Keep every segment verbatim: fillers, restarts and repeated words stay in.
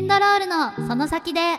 ドロールのその先で。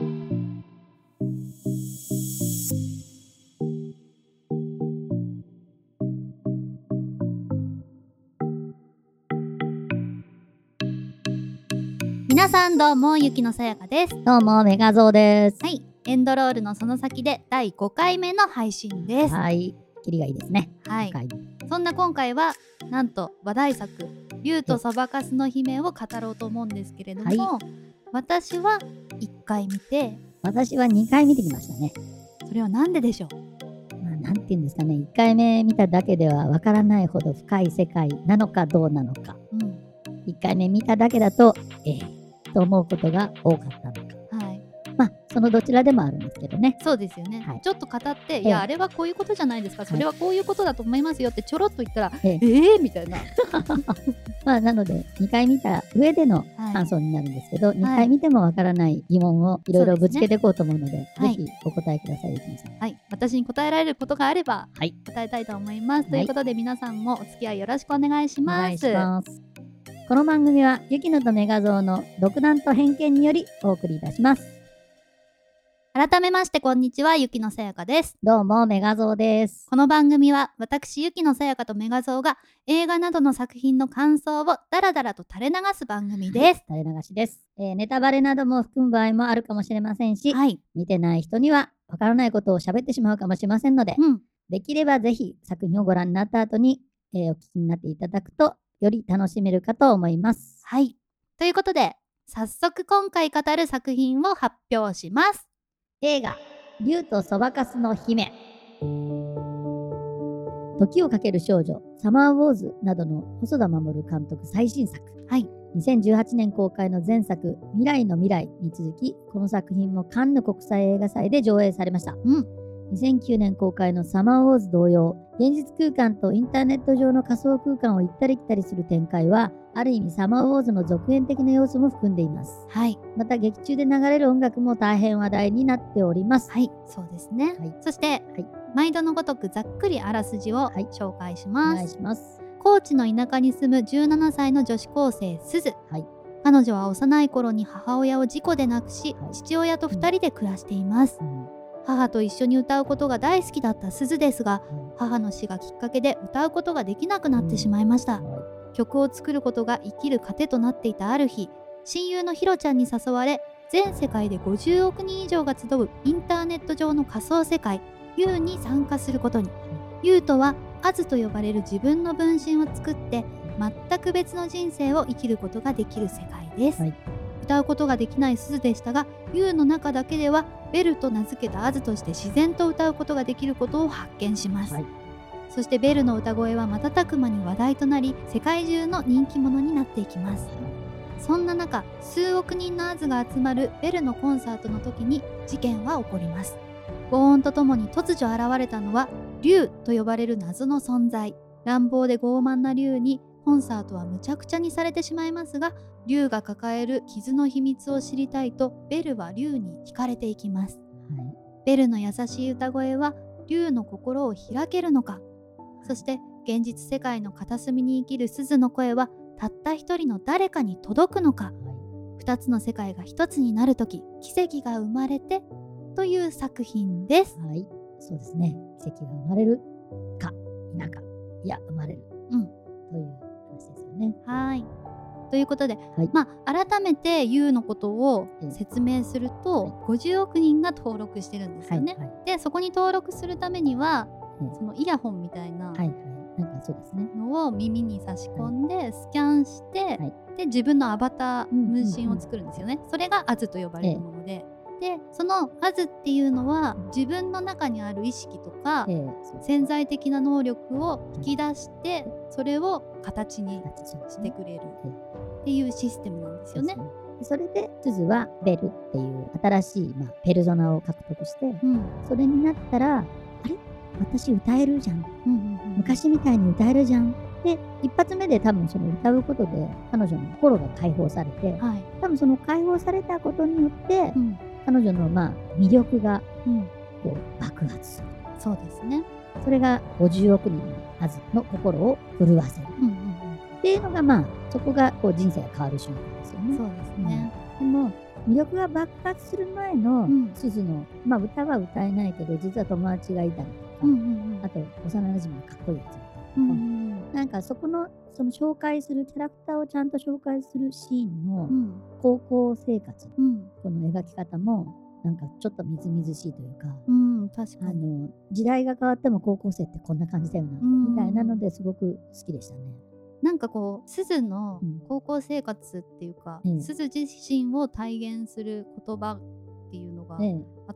皆さんどうも、ゆきのさやかです。 どうも、メガゾーです。 はい、エンドロールのその先でだいごかいめの配信です。 はい、キリがいいですね。 はい、そんな今回はなんと話題作竜とそばかすの姫を語ろうと思うんですけれども、はい、私はいっかい見て、 私はにかい見てきましたね。 それはなんででしょう。 まあ、なんて言うんですかね、いっかいめ見ただけではわからないほど深い世界なのかどうなのか、うん、いっかいめ見ただけだとええと思うことが多かったのか、はい、まあそのどちらでもあるんですけどね。 そうですよね、はい、ちょっと語って、いやあれはこういうことじゃないですか、それはこういうことだと思いますよってちょろっと言ったら、えええー、みたいなまあなのでにかい見た上での感想になるんですけど、はい、にかい見てもわからない疑問をいろいろぶつけていこうと思うので、ぜひお答えください。 はい、私に答えられることがあれば、はい、答えたいと思います、はい、ということで皆さんもお付き合いよろしくお願いします。お願いします。 この番組はゆきのとメガゾーの独断と偏見によりお送りいたします。 改めましてこんにちは、ゆきのさやかです。 どうも、メガゾーです。 この番組は私ゆきのさやかとメガゾーが映画などの作品の感想をダラダラと垂れ流す番組です。 はい、垂れ流しです、えー、ネタバレなども含む場合もあるかもしれませんし、はい、見てない人にはわからないことを喋ってしまうかもしれませんので、うん、できればぜひ作品をご覧になった後に、えー、お聞きになっていただくとより楽しめるかと思います。 はい。ということで、早速今回語る作品を発表します。 映画、竜とそばかすの姫。時をかける少女、サマーウォーズなどの細田守監督最新作。はい。にせんじゅうはちねん公開の前作、未来の未来に続き、この作品もカンヌ国際映画祭で上映されました。うん。にせんきゅうねん公開のサマーウォーズ同様、現実空間とインターネット上の仮想空間を行ったり来たりする展開は、ある意味サマーウォーズの続編的な要素も含んでいます。はい。また劇中で流れる音楽も大変話題になっております。 はい、そうですね。はい、そして、はい、毎度のごとくざっくりあらすじを紹介します。はい、お願いします。高知の田舎に住むじゅうななさいの女子高生すず。はい。彼女は幼い頃に母親を事故で亡くし、はい、父親とふたりで暮らしています。うん、母と一緒に歌うことが大好きだったすずですが、うん、母の死がきっかけで歌うことができなくなってしまいました。うん、はい、曲を作ることが生きる糧となっていたある日、親友のひろちゃんに誘われ、全世界でごじゅうおくにん以上が集うインターネット上の仮想世界 ユー に参加することに。 ユー とはアズと呼ばれる自分の分身を作って全く別の人生を生きることができる世界です。はい、歌うことができないすずでしたが、 ユー の中だけではベルと名付けたアズとして自然と歌うことができることを発見します。はい、そしてベルの歌声は瞬く間に話題となり、世界中の人気者になっていきます。そんな中、数億人のアズが集まるベルのコンサートの時に事件は起こります。轟音とともに突如現れたのは竜と呼ばれる謎の存在。乱暴で傲慢な竜にコンサートはむちゃくちゃにされてしまいますが、竜が抱える傷の秘密を知りたいとベルは竜に惹かれていきます。はい、ベルの優しい歌声は竜の心を開けるのか。そして現実世界の片隅に生きるすずの声はたった一人の誰かに届くのか。二つの世界が一つになるとき、奇跡が生まれてという作品です。 はい、そうですね。奇跡が生まれるか否か、いや生まれる、うん、という話ですよね。 はい。ということで、はい、まあ改めて ユー のことを説明すると、はい、ごじゅうおくにんが登録してるんですよね。はいはい、でそこに登録するためには、はい、そのイヤホンみたいな、はいはい、 なんかそうですね、 のを耳に差し込んで、はい、スキャンして、はい、で自分のアバター、分身を作るんですよね。それがアズと呼ばれるもので、ええ、でそのアズっていうのは自分の中にある意識とか、ええ、潜在的な能力を引き出して、それを形にしてくれるっていうシステムなんですよね。 それでスズはベルっていう新しい、まあ、ペルソナを獲得して、うん、それになったら、あれ私歌えるじゃん、うんうんうん、昔みたいに歌えるじゃんで、一発目で多分その歌うことで彼女の心が解放されて、はい、多分その解放されたことによって、うん、彼女のまあ魅力がこう爆発する、 うん、そうですね。 それがごじゅうおくにんのアズの心を震わせる、うんうんうん、っていうのが、まあそこがこう人生が変わる瞬間ですよね。 そうですね。 でも魅力が爆発する前のうんすずの、まあ歌は歌えないけど実は友達がいたりとか、 うんうんあと幼馴染のかっこいいやつ、 うんうんなんかそこのその紹介するキャラクターをちゃんと紹介するシーンのうん高校生活、 うんこの描き方もなんかちょっとみずみずしいというか、 うん確かに。 あの時代が変わっても高校生ってこんな感じだよな、 うんみたいなのですごく好きでしたね。 なんかこうすずのうん高校生活っていうか、 ええすず自身を体現する言葉っていうのがええ、 あって、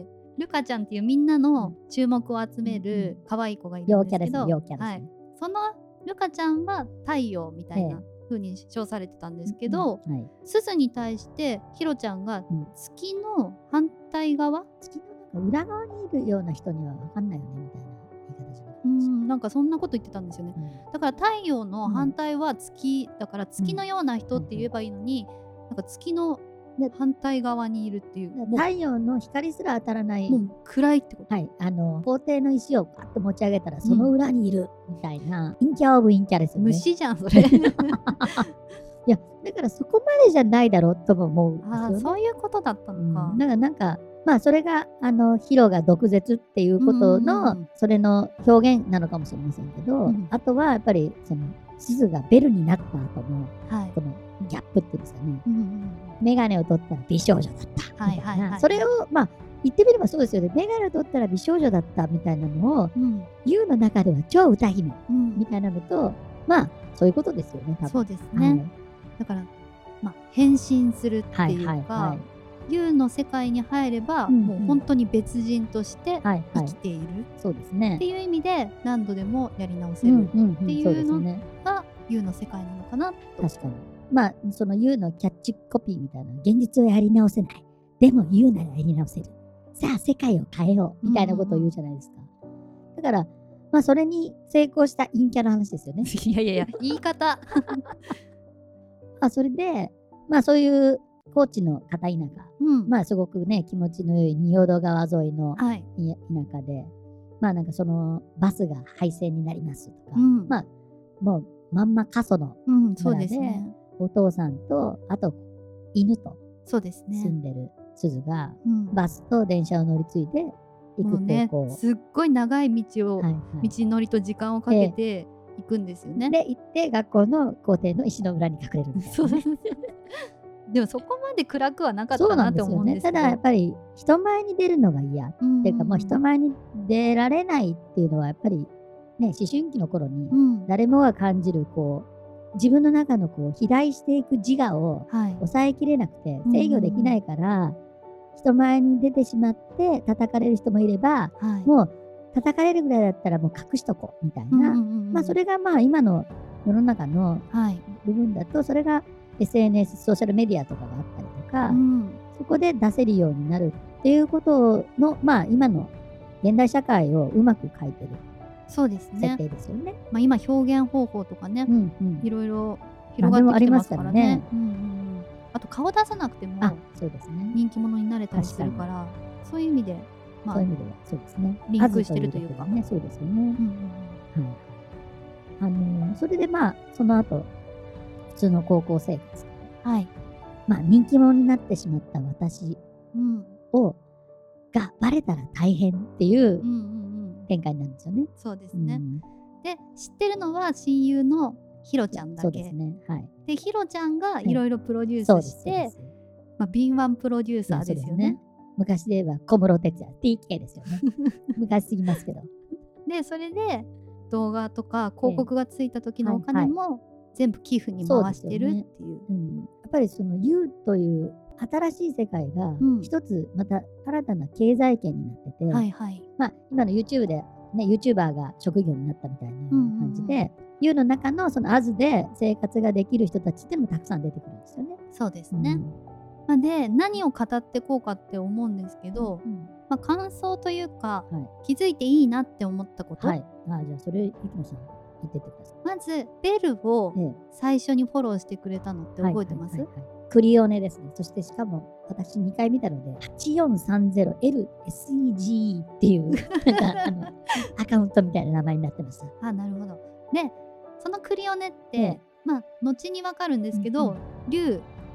ルカちゃんっていうみんなの注目を集める可愛い子がいるん陽キャですね、 ですけど、 陽キャですはいね。、 そのルカちゃんは太陽みたいな風に称されてたんですけど、 うんはい、 すずに対してヒロちゃんがうん月の反対側、 月のなんか裏側にいるような人には分かんないよねみたいな言い方じゃない。 うんなんかそんなこと言ってたんですよね。 うんだから太陽の反対は月、だから月のような人って言えばいいのに、なんか月ので反対側にいるっていう、もう太陽の光すら当たらない、 もう暗いってこと。 はい、あの皇帝の石をパッと持ち上げたらその裏にいるみたいな、陰キャオブ陰キャですよね。 虫じゃんそれ。 いやだからそこまでじゃないだろうとも思うんですよね。 ああそういうことだったのか。 うん、だからなんかまあそれがあのヒロが毒舌っていうことうんうんうんのそれの表現なのかもしれませんけど、 うんあとはやっぱりそのすずがベルになった後のはい。 このギャップっていうんですかね、 うんうんメガネを取ったら美少女だったみたいな、 はいはいはいそれをまあ言ってみればそうですよね。メガネを取ったら美少女だったみたいなのをうんユウの中では超歌姫うんみたいなのと、まあそういうことですよね多分。 そうですね。だからまあ変身するってはいいうはいはか、ユウの世界に入れば、 うんうんもう本当に別人としていはいはいはい生きているそうですねっていう意味で何度でもやり直せるうんうんうんっていうそうですのねがユウの世界なのかなと。 確かに。まあ、そのユウのキャッチコピーみたいな、現実をやり直せない。でもユウならやり直せる。さあ、世界を変えよう。みたいなことを言うじゃないですか。だから、まあ、それに成功した陰キャの話ですよね。 いやいやいや言い方。 まあ、それで、まあ、そういう高知の片田舎、 うんまあ、すごくね、気持ちの良い仁淀川沿いのはい。 い田舎で、まあ、なんかそのバスが廃線になりますとか、 うんまあ、もうまんま過疎のうんそうですね。 お父さんと、あと犬とそうですね。 住んでるすずが、 うんバスと電車を乗り継いで行くもうね高校。 すっごい長い道を、 はいはい道のりと時間をかけて行くんですよね。 で、行って学校の校庭の石の裏に隠れるみたいなね、 そうですでもそこまで暗くはなかっそうなたなんってですよね。 思うんですけど。 ただやっぱり人前に出るのが嫌っうんていうか、もう人前に出られないっていうのはやっぱりね、思春期の頃にうん誰もが感じるこう自分の中のこう肥大していく自我をはい。 抑えきれなくてうん制御できないから、人前に出てしまって叩かれる人もいれば、 はい。 もう叩かれるぐらいだったらもう隠しとこうみたいな、 うんうんうんうんまあそれがまあ今の世の中のはい。 部分だと、それが エスエヌエス ソーシャルメディアとかがあったりとか、 うんそこで出せるようになるっていうことのまあ今の現代社会をうまく書いてるそうです設ね。 定ですよね。 まあ今表現方法とかねう、んうんいろいろ広がってきてますからね。 何でもありますうんうんうんあと顔出さなくてもあ、そうですね。 人気者になれたりするから、そういう意味で、まあ、 そういう意味ではそうですね。 リンクしてるというか数ということでね、そうですよね。 うんうんはい。あのそれでまあその後普通の高校生活、 うんはい。 まあ人気者になってしまった私うんをがバレたら大変っていううんうんうん展開になるんですよね。 そうですね。 うんで知ってるのは親友のヒロちゃんだけそうですね。はい。 でヒロちゃんがいろいろプロデューそうです。 スして、 そうですまあ、敏腕プロデューサーですよね。 昔で言えば小室哲哉 ティーケー ですよね。昔すぎますけど。 でそれで動画とか広告がついた時のお金はいも全部寄付に回してるっていう。 うん、やっぱりその ユー という新しい世界がうん一つまた新たな経済圏になってて、 はいはい。 まあ今の YouTube でね YouTuber が職業になったみたいな感じうんうんで、ユー の中のそのアズで生活ができる人たちっていうのもたくさん出てくるんですよね。 そうですね。 うんまあ、で何を語ってこうかって思うんですけど、 うんまあ、感想というか、 は気づいていいなって思ったこと、 はい。あじゃあそれ、ゆきのさん言ってってください。 まずベルをええ最初にフォローしてくれたのって覚えてます？ はいはいはいはいクリオネですね。そしてしかも私にかい見たので、はちよんさんゼロエルエスイージー っていうなんかあのアカウントみたいな名前になってました。 あなるほど。でそのクリオネって、 ええまあ後にわかるんですけど、 うん竜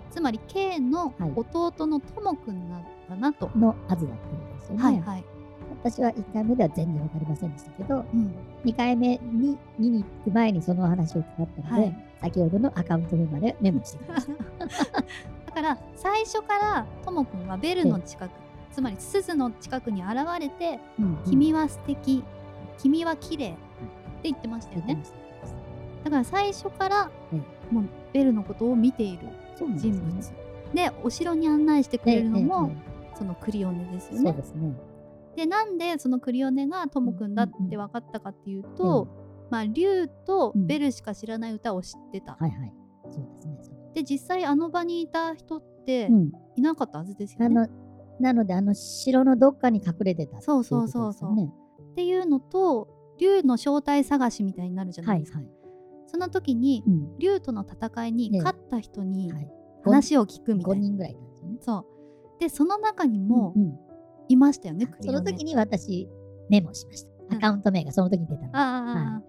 つまり K の弟のともくんなんだなと、 のアズだってことですよね。 はいはい、 私はいっかいめでは全然わかりませんでしたけど、 うん、 にかいめに見に行く前にその話を伺ったので、はい、先ほどのアカウント名までメモしてきましただから最初からともくんはベルの近く、つまり鈴の近くに現れて、うんうん、君は素敵、君は綺麗って言ってましたよね、うん、だから最初からもうベルのことを見ている人物 で,、ね、でお城に案内してくれるのも、ええ、そのクリオネですよね。 そうですね。 でなんでそのクリオネがともくんだって分かったかっていうと、うんうん、まあ竜とベルしか知らない歌を知ってた、 うん、はいはい、そうですね。 で実際あの場にいた人っていなかったはずですよね、 うん、あのなのであの城のどっかに隠れてたっていうことですよね。そうそうそうそうっていうのと竜の正体探しみたいになるじゃないですか、はいはい、その時に、うん、竜との戦いに勝った人に話を聞くみたいな、 ごにんぐらいなんですよね。 そうでその中にもいましたよね、うんうん、クリオネ。 その時に私メモしました、うん、アカウント名がその時に出たの、 あ、はい、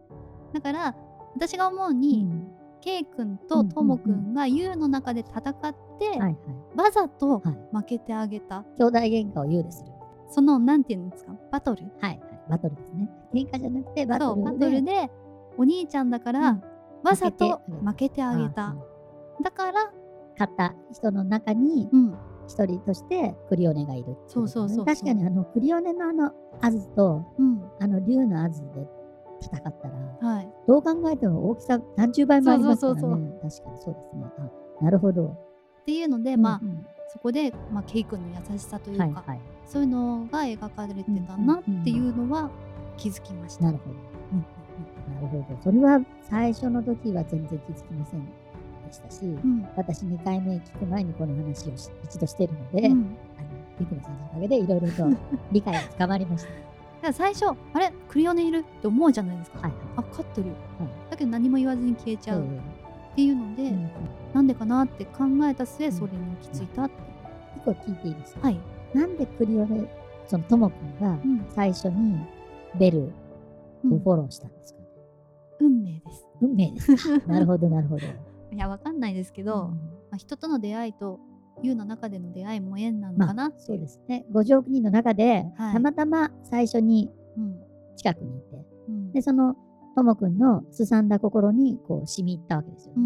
だから私が思うに、うん、K 君ととも君が ユー の中で戦って、うんうんうん、わざと負けてあげた、はい、 兄弟喧嘩を ユー でする、 そのなんていうんですか、バトル、 はいはい、バトルですね。喧嘩じゃなくてバトル で, バトルでお兄ちゃんだから、うん、わざと負けてあげた、だから勝った人の中に一人としてクリオネがいる、ね、 そうそうそうそう、 確かにあのクリオネのあのアズと、うん、あの竜のアズで戦ったら、はい、どう考えても大きさ何十倍もありますからね。そうそうそうそう、確かにそうですね。あ、なるほどっていうので、うんうん、まあそこで、まあ、ケイ君の優しさというか、はいはい、そういうのが描かれてたなっていうのは気づきました。 なるほど、うんうんうん、なるほど。それは最初の時は全然気づきませんでしたし、うん、私にかいめ聞く前にこの話を一度しているので、うん、あのゆきのさんのおかげでいろいろと理解が深まりました。 だから最初あれクリオネいるって思うじゃないですか、はいはい、あ勝ってる、はい、だけど何も言わずに消えちゃうっていうので、うんうん、なんでかなって考えた末それに気づいたって、 うん、結構聞いていいですか、 はい、 なんでクリオネそのともくんが最初にベルをフォローしたんですかね、 うん、運命です。 運命ですかなるほどなるほど。 いやわかんないですけど、うん、まあ、人との出会いとユーの中での出会いも縁なのかな、まあ、 そうですね。五条国の中で、はい、たまたま最初に近くにいて、うん、でそのともくんのすさんだ心にこう染み入ったわけですよね、うん、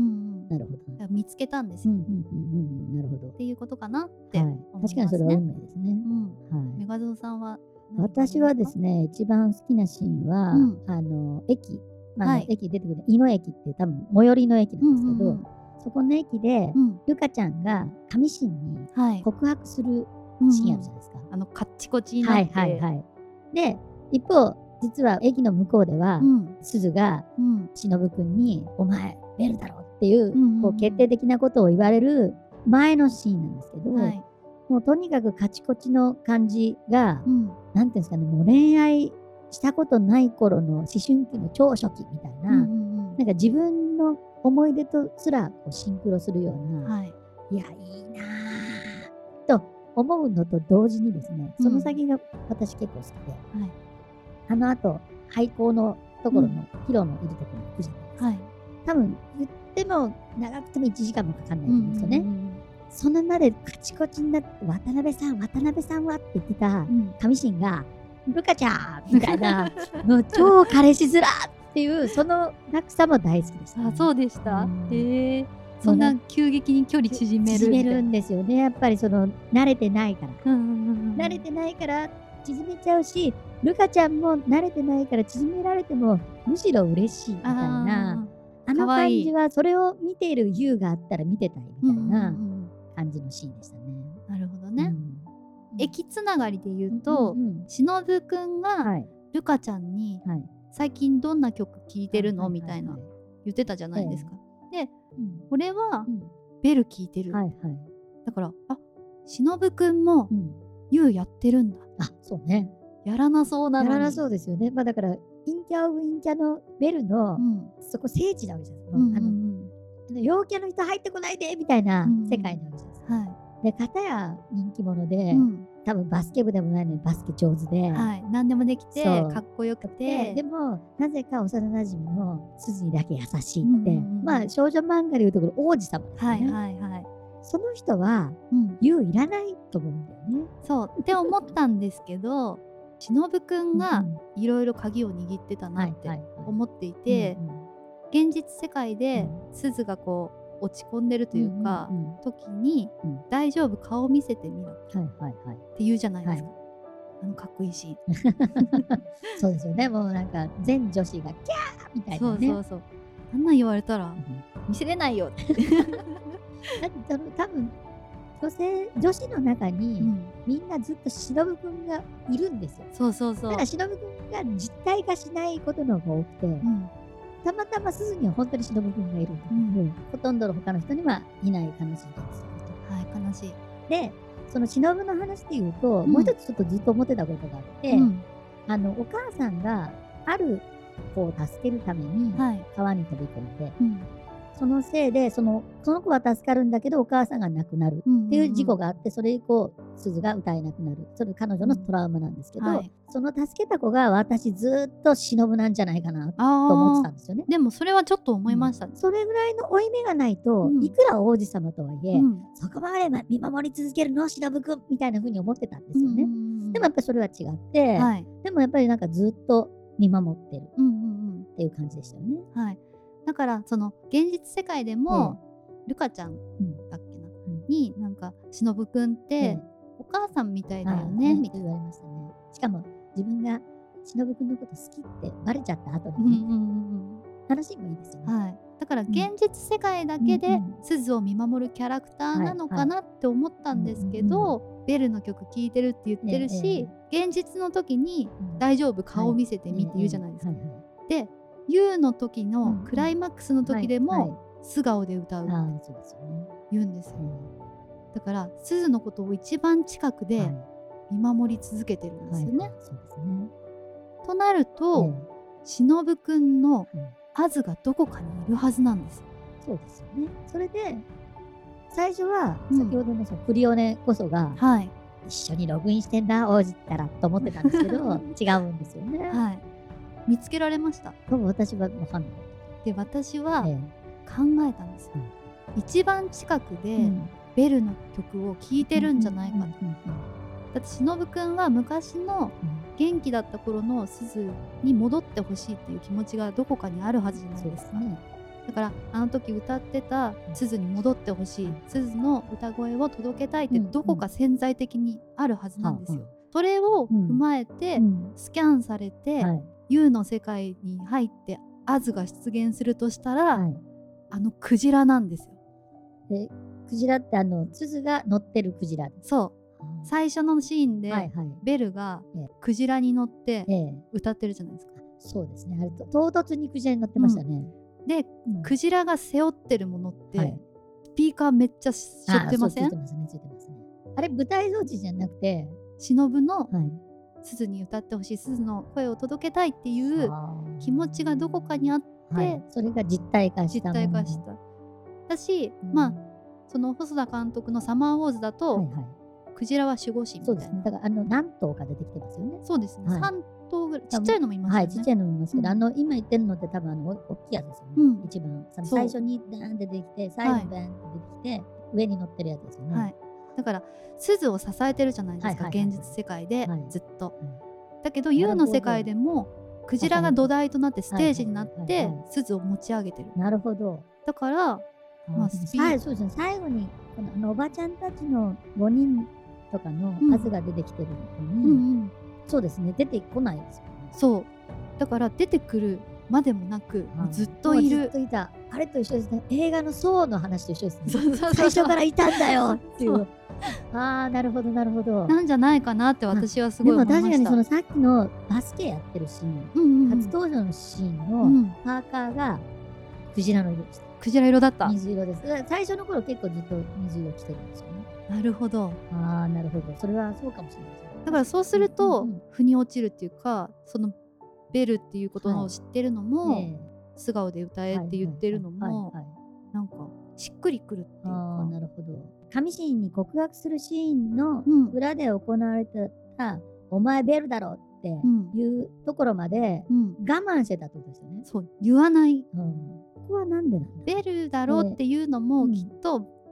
なるほど、 見つけたんですよ、うんうんうんうん、なるほどっていうことかなって思いますね、 はい、確かにそれは運命ですね、 うん、はい、メガゾーさんは私はですね一番好きなシーンは、うん、あの駅、まあはい、駅出てくる井の駅って多分最寄りの駅なんですけど、うんうんうん、そこの駅で、うん、ルカちゃんが上信に告白するシーンあるじゃないですか、 うんうん、あのカッチコチになって、 はいはいはい、で一方実は駅の向こうでは、うん、鈴が、うん、忍くんにお前ベルだろっていう、うんうんうん、こう決定的なことを言われる前のシーンなんですけど、はい、もうとにかくカチコチの感じが、うん、なんていうんですかね、もう恋愛したことない頃の思春期の超初期みたいな、うんうんうん、なんか自分の思い出とすらこうシンクロするような、はい、いやいいなと思うのと同時にですね、その先が私結構好きで、うん、はい、あの後廃校のところの、うん、ヒロのいるところに行くじゃないですか、はい、多分言っても長くてもいちじかんもかかんないと思うんですよね、うんうんうん、そのまでカチコチになって渡辺さん渡辺さんはって言ってた上信が、うん、ルカちゃんみたいなもう超彼氏面っていうその落差も大好きでした、ね、 あ、そうでした、うん、へえ、そんな急激に距離縮める縮めるんですよね、やっぱりその慣れてないから、うんうんうん、慣れてないから縮めちゃうし、ルカちゃんも慣れてないから縮められてもむしろ嬉しいみたいな、あの感じはそれを見ているユウがあったら見てたいみたいな感じのシーンでしたね、うんうんうん、 なるほどね、うん、駅つながりで言うと、うんうんうん、忍くんがルカちゃんに、はい、最近どんな曲聴いてるの、はい、みたいな言ってたじゃないですか、はいはい、で、うん、これは、うん、ベル聴いてる、はいはい、だからあ、忍くんも、うん、ユウやってるんだ、 あ、そうね、 やらなそうなのにやらなそうですよね、まあ、だから陰キャオブ陰キャのベルの、うん、そこ聖地なわけじゃないですか、うんうんうん、あの陽キャの人入ってこないでみたいな世界なわけじゃないですか、うんうん、はい、で片や人気者で、うん、多分バスケ部でもないのにバスケ上手で、 はい、何でもできてかっこよくて、 でもなぜか幼なじみの鈴にだけ優しいって、うんうんうん、まあ少女漫画でいうところ王子様ですよね、はいはいはい、 その人は、 うん、 ユウいらないと思うんだよね。 そうって思ったんですけど忍くんがいろいろ鍵を握ってたなって思っていて、現実世界でスズがこう落ち込んでるというか、うんうんうん、時に、うん、大丈夫顔見せてみろって言うじゃないですか、はいはいはい、あのかっこいいシーンそうですよね。もうなんか全女子がキャーみたいなね。 そうそうそう、あんなん言われたら、うん、見せれないよってだって多分女性女子の中に、うん、みんなずっと忍くんがいるんですよ。 そうそうそう。 だから忍くんが実体化しないことの方が多くて、うん、たまたま鈴には本当に忍くんがいるんだけど、うん、ほとんどの他の人にはいない悲しい現実。 はい悲しい。 でその忍の話でいうと、うん、もう一つちょっとずっと思ってたことがあって、うん、あのお母さんがある子を助けるために川に飛び込んで、はいうん、そのせいでそのその子は助かるんだけどお母さんが亡くなるっていう事故があって、うんうん、それ以降鈴が歌えなくなる。それ彼女のトラウマなんですけど、うんはい、その助けた子が私ずっと忍なんじゃないかなと思ってたんですよね。 でもそれはちょっと思いました、 うん、それぐらいの負い目がないと、うん、いくら王子様とはいえ、うん、そこまで見守り続けるの忍くんみたいな風に思ってたんですよね、うんうんうん、でもやっぱりそれは違って、はい、でもやっぱりなんかずっと見守ってるっていう感じでしたよね、 うんうんうん、はい。だからその現実世界でも、ええ、ルカちゃんだっけな、うん、になんか忍くんって、ええ、お母さんみたいだよねみたいな言われましたね。 しかも自分が忍くんのこと好きってバレちゃった後に、ね、うんうんうん、話もいいですよね、 はい、だから現実世界だけで鈴を見守るキャラクターなのかなって思ったんですけど、はいはい、ベルの曲聴いてるって言ってるし、ええ、現実の時に大丈夫顔見せてみって言うじゃないですか、はいはいはい、でユウの時のクライマックスの時でも素顔で歌うって言うんですよ。だから鈴のことを一番近くで見守り続けてるんですよね。はいはい、そうですね。となると、ええ、忍くんのアズがどこかにいるはずなんです。 そうですよね。それで最初は先ほどのそのクリオネこそが、はい、一緒にログインしてんだ王子ったらと思ってたんですけど違うんですよね。はい、 見つけられました。 多分私は分かんない。 で私は考えたんですよ、ええ、一番近くで、うん、ベルの曲を聴いてるんじゃないかと。だって忍くんは昔の元気だった頃の鈴に戻ってほしいっていう気持ちがどこかにあるはずじゃないですか、ね、だからあの時歌ってた鈴に戻ってほしい、鈴の歌声を届けたいってどこか潜在的にあるはずなんですよ、うんうん、それを踏まえてスキャンされて、うんはい、ユウの世界に入ってアズが出現するとしたら、はい、あのクジラなんですよ。 でクジラってあの鈴が乗ってるクジラ。 そう、うん、最初のシーンで、はいはい、ベルがクジラに乗って歌ってるじゃないですか、ええ、 そうですね。あれと唐突にクジラに乗ってましたね、 うん、で、うん、クジラが背負ってるものって、はい、スピーカーめっちゃ背負ってません？あ、そうついてますね、ついてますね。 あれ舞台装置じゃなくて忍の鈴に歌ってほしい、鈴の声を届けたいっていう気持ちがどこかにあって、はい、 それが実体化したもの。 実体化しただし、うん、まあその細田監督のサマーウォーズだと、はいはい、クジラは守護神みたいな。そうですね。 だからあの何頭か出てきてますよね。 そうですね、はい、さん頭ぐらいちっちゃいのもいますよね。 はい、ちっちゃいのもいますけど、うん、あの今言ってるのって多分あの大きいやつですよね、うん、一番最初にダーンって出てきて最後にダーンって出てきて、はい、上に乗ってるやつですよね、はい、 だから鈴を支えてるじゃないですか、はいはいはい、現実世界で、はい、ずっと、はい、だけど ユウの世界でもクジラが土台となってステージになって鈴を持ち上げてる。 なるほど。 だからまあ、スピーそうですね、最後にこのあのおばちゃんたちのごにんとかの数が出てきてるのに、うんうんうん、そうですね、出てこないですよね。 そうだから出てくるまでもなく、うん、ずっといる。 ずっといた。あれと一緒ですね。映画のソーの話と一緒ですね。そうそうそう、最初からいたんだよっていう。ああ、なるほどなるほど。 なんじゃないかなって私はすごい思いました。 でも確かにそのさっきのバスケやってるシーン、うんうんうん、初登場のシーンのパーカーがクジラの色でした。 クジラ色だった。 水色です。最初の頃結構ずっと水色着てるんですよね。 なるほど。 ああ、なるほど。それはそうかもしれないですね。 だからそうすると、うんうん、腑に落ちるっていうか、そのベルっていうことを知ってるのも、はいね、素顔で歌えって言ってるのも、なんかしっくりくるっていうか。 あ、なるほど。神シーンに告白するシーンの裏で行われてた、うん、お前ベルだろっていうところまで我慢してたってことですよね。 そう、言わない。 うん、ここはなんでなんだ。 ベルだろっていうのもきっと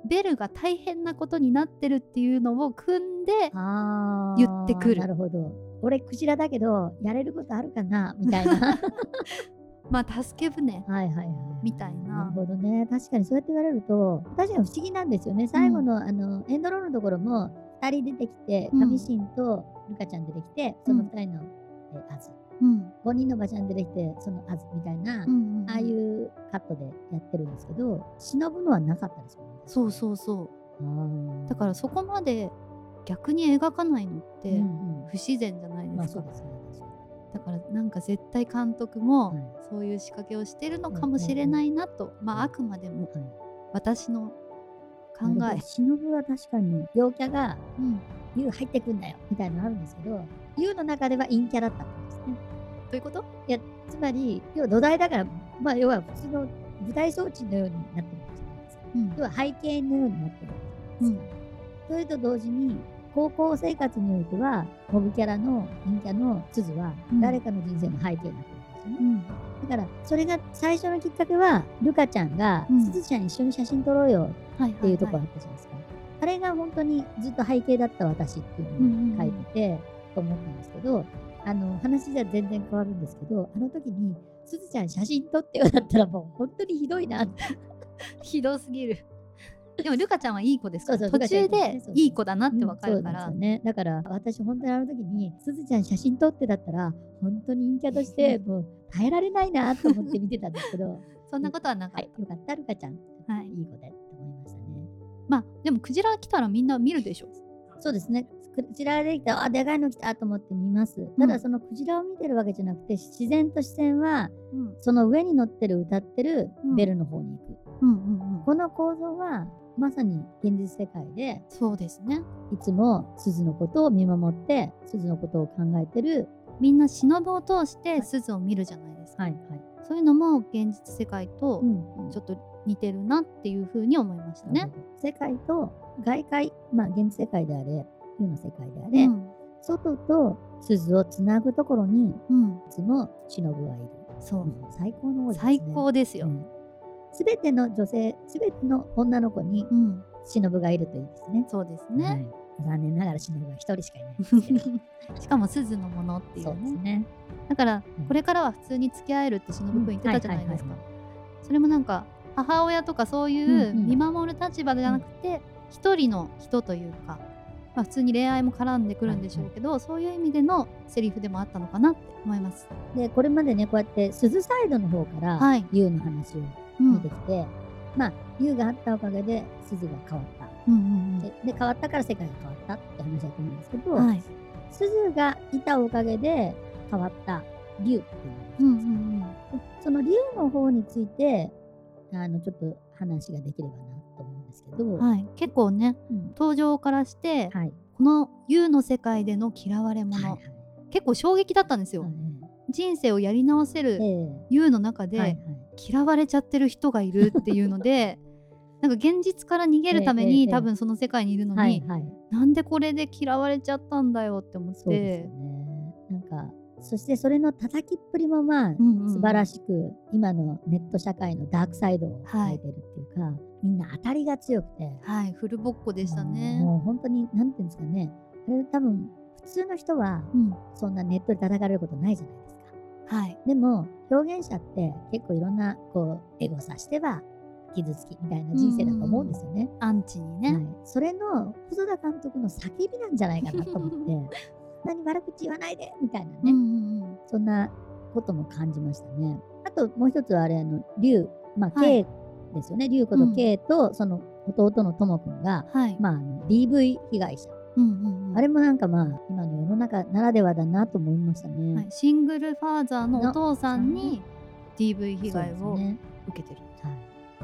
ベルが大変なことになってるっていうのを組んで言ってくる。 なるほど。俺クジラだけどやれることあるかなみたいなまあ助け舟はいはいはいみたいな。 なるほどね。確かにそうやって言われると確かに不思議なんですよね。最後の、うん、あのエンドロールのところもふたり出てきて、カミシンとルカちゃん出てきて、そのふたりの、うんえー、アズ、うん、ごにんのおばちゃん出てきてそのアズみたいな、うんうんうん、ああいうカットでやってるんですけど、忍ぶのはなかったですもんね。 そうそうそう。あだからそこまで逆に描かないのって不自然じゃないですか。うんうんまあ、そうですね。だからなんか絶対監督もそういう仕掛けをしてるのかもしれないなと、はいまああくまでも私の考え。 忍は確かに陽キャが「ユウ、うん、入ってくんだよ」みたいなのあるんですけど、ユウの中では陰キャだったんですね。 どういうこと？ いやつまり要は土台だから、まあ要は普通の舞台装置のようになってるんじゃないですか、うん、要は背景のようになってるんです、うん、それと同時に高校生活においてはモブキャラの陰キャのスズは誰かの人生の背景になってるんですよね、うん、だからそれが最初のきっかけはルカちゃんが、うん、スズちゃん一緒に写真撮ろうよっていうところあったじゃないですか、はいはいはい、あれが本当にずっと背景だった私っていうのを書いてて、うんうんうん、と思ったんですけど、あの話じゃ全然変わるんですけど、あの時にスズちゃん写真撮ってよだったらもう本当にひどいなひどすぎるでもルカちゃんはいい子ですから、途中でいい子だなって分かるから、 うんね、だから私本当にあの時にすずちゃん写真撮ってだったら本当に陰キャとしてもう耐えられないなと思って見てたんですけどそんなことはなかった、 はい、よかったルカちゃん、はい、いい子でって思いましたね。 まあでもクジラ来たらみんな見るでしょ。 そうですね、クジラができたらあでかいの来たと思って見ます、うん、ただそのクジラを見てるわけじゃなくて自然と視線は、うん、その上に乗ってる歌ってるベルの方に行く、うんうんうん、この構造はまさに現実世界で、 そうですね、 いつもすずのことを見守ってすずのことを考えてる、 みんな忍を通してすずを見るじゃないですか、はいはいはい、そういうのも現実世界とちょっと似てるなっていうふうに思いましたね、 うん、世界と外界、まあ現実世界であれ世の世界であれ、うん、外とすずをつなぐところに、うん、いつも忍はいる。 そう、うん、 最高の、ね、 最高ですよ、 すべ、うん、ての女性すべての女の子に忍がいるといいですね、 うん、そうですね、はい、 残念ながら忍が一人しかいないですけどしかもすずのものっていう ね, そうですね、 だからこれからは普通に付き合えるって忍くん言ってたじゃないですか。それもなんか母親とかそういう見守る立場じゃなくて一、うん、人の人というか、まあ、普通に恋愛も絡んでくるんでしょうけど、はいはい、そういう意味でのセリフでもあったのかなって思います。 でこれまでねこうやって鈴サイドの方からユウの話を見てきて、うん、まあユウがあったおかげで鈴が変わった、うんうんうん、で, で変わったから世界が変わったって話だと思うんですけど、はい、鈴がいたおかげで変わったリュウっていうのが、うんうんうん、そのリュウの方についてあのちょっと話ができればなと思うんですけど、 はい、結構ね、うん、登場からして、はい、この ユウ の世界での嫌われ者、はいはい、結構衝撃だったんですよ、はい、人生をやり直せる ユウ の中で、はいはい、嫌われちゃってる人がいるっていうのでなんか現実から逃げるために、えーえー、多分その世界にいるのに、はいはい、なんでこれで嫌われちゃったんだよって思って。そうですよね。 なんかそしてそれの叩きっぷりもまあ、うんうん、素晴らしく今のネット社会のダークサイドを描いてるっていうか、はい、みんな当たりが強くて、 はい、フルボッコでしたね。 もう本当になんていうんですかね、あれ多分普通の人はそんなネットで叩かれることないじゃないですか、はい、でも表現者って結構いろんなこうエゴさしては傷つきみたいな人生だと思うんですよね、 アンチにね、はい、 それの細田監督の叫びなんじゃないかなと思って何悪口言わないでみたいなね、うんうんうん、そんなことも感じましたね。あともう一つはあれあの龍、まあ、はい、K ですよね。龍子と K とその弟のともくんが、はい、まあ、あの ディーブイ 被害者、うんうんうん、あれもなんかまあ今の世の中ならではだなと思いましたね、はい、 シングルファーザーのお父さんに ディーブイ 被害を受けてる、はい、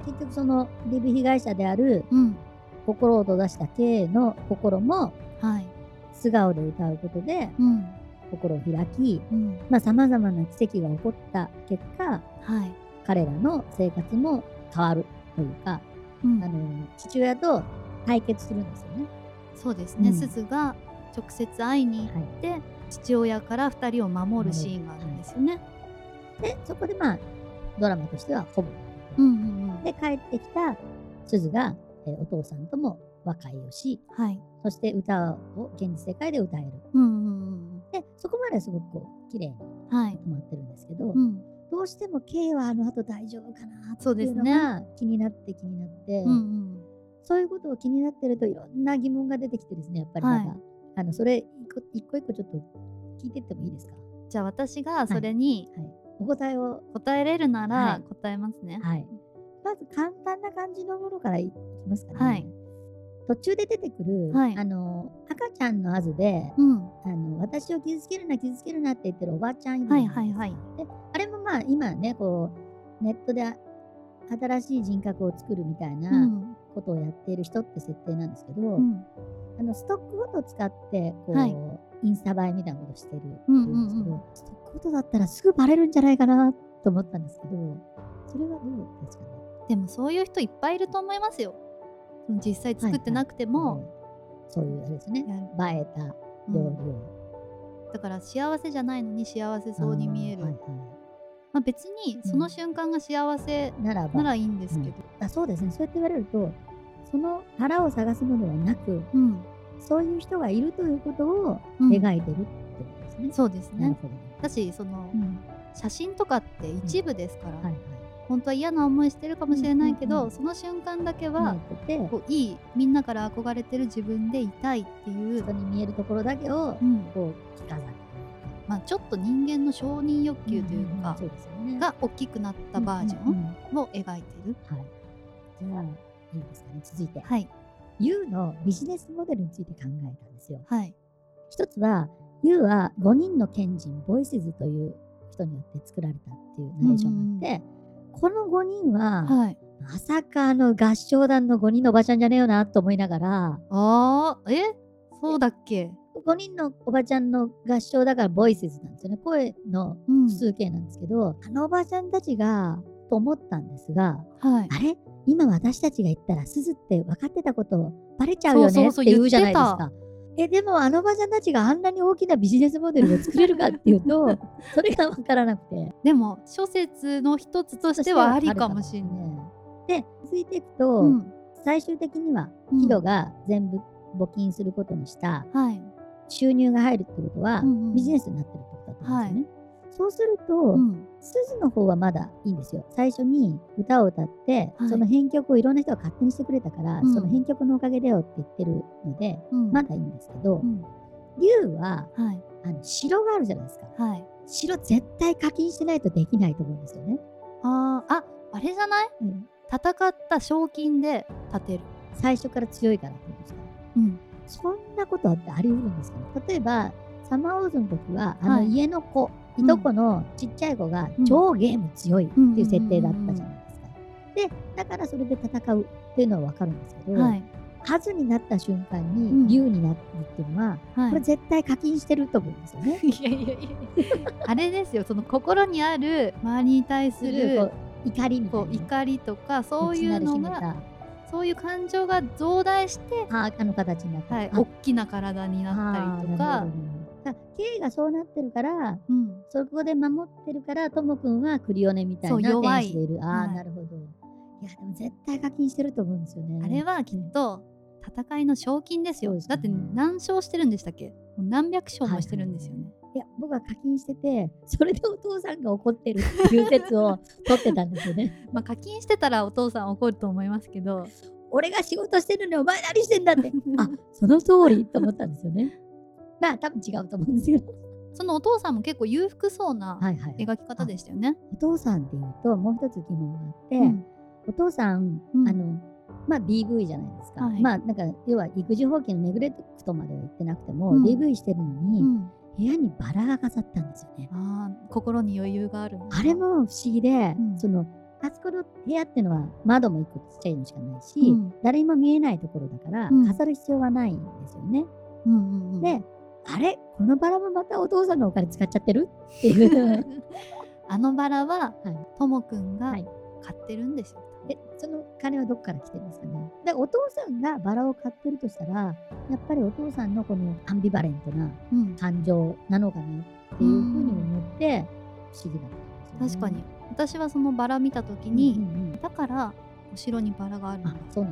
結局その ディーブイ 被害者である、うん、心を閉ざした K の心も、はい、素顔で歌うことで、うん、心を開き、うん、まあ様々な奇跡が起こった結果、はい、彼らの生活も変わるというか、うん、あの父親と対決するんですよね。 そうですね、うん、すずが直接会いに行って、はい、父親からふたりを守るシーンがあるんですよね、 はい、でそこでまあドラマとしてはほぼ、うんうんうん、で帰ってきたすずが、ええーお父さんとも和解をし、 はい。 そして歌を現実世界で歌える。 うんうんうんでそこまですごくこう綺麗にうん。はい。 まとまってるんですけど、 うん。 どうしても K はあの後大丈夫かなっていうのそうですね。 が気になって気になって、 うんうん。 そういうことを気になってるといろんな疑問が出てきてですね、やっぱりまだ、 はいあのそれ一個一個一個ちょっと聞いてってもいいですか？ じゃあ私がそれにはい、お答えを、 答えれるなはらい答えますね。 はい、まず簡単な感じのものからいきますかね。 はい。 途中で出てくる、 はいあの赤ちゃんのアズで、 うん。 あの私を傷つけるな傷つけるなって言ってるおばちゃんいるじゃはないいですか。 はいはい。 であれもまあ今ねこうネットで新しい人格を作るみたいうなんことをやっている人って設定なんですけど、 うんあのストックフォト使ってこう、 はいインスタ映えみたいなことしてるってうんうん言うんですけど、 うんストックフォトだったらすぐバレるんじゃないかなと思ったんですけど、それはどうですかね。 でもそういう人いっぱいいると思いますよ。その実際作ってなくても、 はいはいえーそういうあれですね、 や映えたうん料理を、 だから幸せじゃないのに幸せそうに見える、 あーはいはまあ、別にその瞬間が幸せい、ならばならいいんですけど、 うんあそうですね、そうやって言われるとその腹を探すのではなく、 うんそういう人がいるということをうん描いてるってことですね。 そうですね。 なるほど、 だしその、 うん写真とかって一部ですから、 はいはい、 本当は嫌な思いしてるかもしれないけど、 うんうんうんその瞬間だけは、 見えてて、 こういいみんなから憧れてる自分でいたいっていう、 人に見えるところだけをうんこう着飾るまあ、ちょっと人間の承認欲求というか、 そうですよね。 が大きくなったバージョうんうんうんンを描いてる。 はい。じゃあいいですかね。続いて、 はいユーのビジネスモデルについて考えたんですよ。 はい一つは、ユーはごにんの賢人、ボイスズという人によって作られたっていうナレーションがあって、このごにんは、 はい。 まさかあの合唱団のごにんのおばちゃんじゃねえよなと思いながら、 あーえそうだっけ。 ごにんのおばちゃんの合唱だからボイスズなんですよね。声のうん複数形なんですけど、あのおばちゃんたちがと思ったんですが、 はいあれ今私たちが言ったらすずって分かってたことバレちゃうよねってそうそうそう言うじゃないです言っか。えでもあのおばちゃんたちがあんなに大きなビジネスモデルを作れるかっていうとそれが分からなくて、 でも諸説の一つとしてはありかもしれない。 い。で続いていくと、 うん最終的にはうんヒドが全部募金することにしたはい収入が入るってことは、 うんうんビジネスになってるってことだと思うんですよね。そうすると、 うんすずの方はまだいいんですよ。最初に歌を歌って、 はいその編曲をいろんな人が勝手にしてくれたから、 うんその編曲のおかげだよって言ってるので、 うんまだいいんですけどう、ん龍ははいあの城があるじゃないですか。 はい城絶対課金してないとできないと思うんですよね。 あーああれじゃない、 うん戦った賞金で立てる。 最初から強いからってことですか。 うんそんなことってあり得るんですかね。例えば、サマーウォーズの時は、あのはい家の子、いとこのちっちゃい子がうん超ゲーム強いっていう設定だったじゃないですか。で、だからそれで戦うっていうのはわかるんですけど、 はい数になった瞬間うんに竜になるっていうのは、 はいこれ絶対課金してると思うんですよね。 いやいやいやあれですよ、その心にある周りに対すするるこう怒りみたいな。 こう怒りとかそういうのが内なる秘めたそういう感情が増大して、 ああの形になってる。 はい、 あ大きな体になったりとかあーなるほどなるほどだから K がそうなってるから、 うんそこで守ってるからともくんはクリオネみたいそうな弱い天使でいる。ああ、 はいなるほど。いやでも絶対課金してると思うんですよね。 あれはきっと戦いの賞金ですよ。だってそうですよね何勝してるんでしたっけ？もう何百勝もしてるんですよね。 いや僕は課金しててそれでお父さんが怒ってるっていう説を取ってたんですよね。 まあ課金してたらお父さん怒ると思いますけど、 俺が仕事してるのにお前何してんだってあその通りと思ったんですよね。まあ多分違うと思うんですけど。 そのお父さんも結構裕福そうなはいはい、 描き方でしたよね。 お父さんっていうともう一つ疑問があって、 うんお父さん、 うんあのまあ ディーブイ じゃないですか、 はいまあなんか要は育児放棄のネグレクトまでは言ってなくても、 うんディーブイ してるのに、 うん部屋にバラが飾ったんですよね。 あー心に余裕があるの。 あれも不思議で、 うんそのあそこの部屋っていうのは窓もいくつちっちゃいのしかないし、 うん誰にも見えないところだから、 うん飾る必要はないんですよね。 うんうんうん、 であれこのバラもまたお父さんのお金使っちゃってるっていうあのバラははいともくんがはい買ってるんですよ。 えその金はどこから来てるんですかね。だからお父さんがバラを買ってるとしたらやっぱりお父さんのこのアンビバレントなうん、 感情なのかなっていうふうに思って不思議だったんですよね。 確かに私はそのバラ見た時うんに、 うんうんだから後ろにバラがあるんだあそうなんです。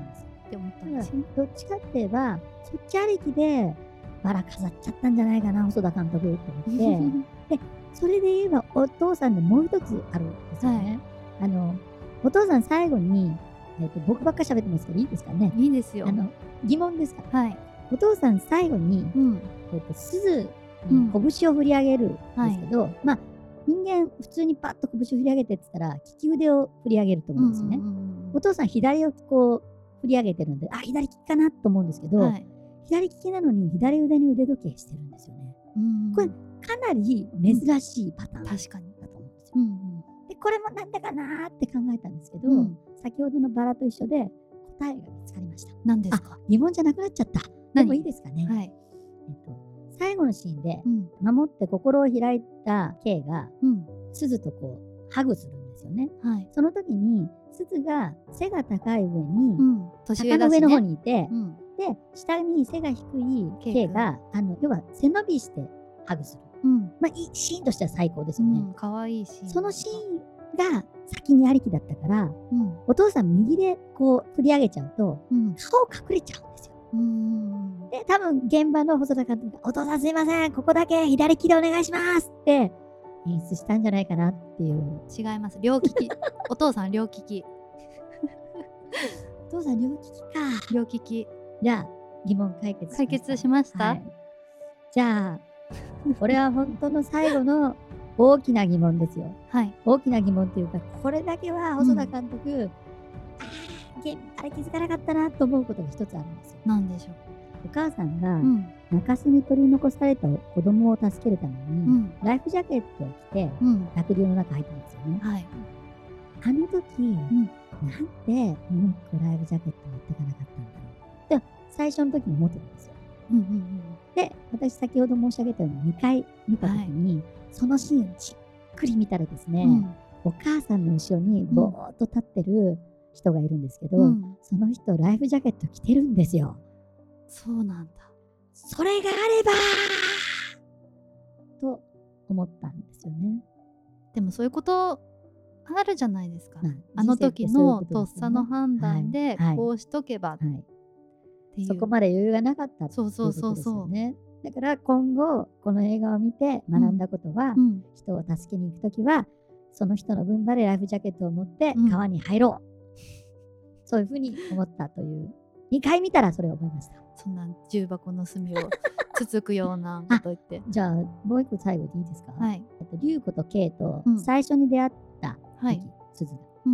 って思ったんですよね。 どっちかって言えばそっちありきでバラ飾っちゃったんじゃないかな細田監督って思ってでそれで言えばお父さんでもう一つあるんですよね、はい、あのお父さん最後に、えーと、僕ばっか喋ってますけどいいですかね。 いいですよ。 あの疑問ですか、はい、お父さん最後に、うんえーと、鈴に拳を振り上げるんですけど、うんはい、まあ人間普通にパッと拳を振り上げてって言ったら利き腕を振り上げると思うんですよね、うんうんうん、お父さん左をこう振り上げてるんであ左利きかなと思うんですけど、はい、左利きなのに左腕に腕時計してるんですよね、うんうん、これかなり珍しいパターン、うん、確かにだと思うんですよ、うんうん、でこれもなんだかなーって考えたんですけど、うん、先ほどのバラと一緒で答えが見つかりました。何ですか？疑問じゃなくなっちゃった。でもいいですかね、はいえっと、最後のシーンで、うん、守って心を開いた K が、うん、鈴とこうハグするんですよね、はい、その時に鈴が背が高い上に、うん、坂の上の方にいて、うん、で下に背が低い K があの要は背伸びしてハグする、うんまあ、いいシーンとしては最高ですよね、うん、かわいいシーン。そのシーンが先にありきだったから、うん、お父さん右でこう振り上げちゃうと、うん、顔隠れちゃうんですよ。うんで多分現場の細田監督がお父さんすいませんここだけ左利きでお願いしますって演出したんじゃないかなっていう。 違います、両利きお父さん両利きお父さん両利きか。 両利き。 じゃあ疑問解決しました。 解決しました、はい、じゃあこれは本当の最後の大きな疑問ですよ、はい、大きな疑問というかこれだけは細田監督、うん、ああれ気づかなかったなと思うことが一つあるんですよ。 何でしょう。 お母さんが中州に取り残された子供を助けるために、うん、ライフジャケットを着て、うん、濁流の中入ったんですよね、はい、あの時、うん、なんでもう一個ライフジャケット持ってかなかったんだろうって最初の時に思ってたんですよ、うんうんうん、で私先ほど申し上げたようににかい見た時に、はい、そのシーンをじっくり見たらですね、うん、お母さんの後ろにぼーっと立ってる人がいるんですけど、うん、その人ライフジャケット着てるんですよ。 そうなんだ。 それがあればと思ったんですよね。 でもそういうことあるじゃないですか、まあ、あの時のとっさの判断でこうしとけばっていう、はいはい、 そこまで余裕がなかったっていうことですよね。そうそうそうそう。だから今後この映画を見て学んだことは、うん、人を助けに行くときはその人の分までライフジャケットを持って川に入ろう、うん、そういうふうに思ったというにかい見たらそれを思いました。 そんな重箱の隅をつつくようなこと言ってじゃあもう一個最後でいいですか。はい、龍子と K と最初に出会った時、うん、鈴が、うん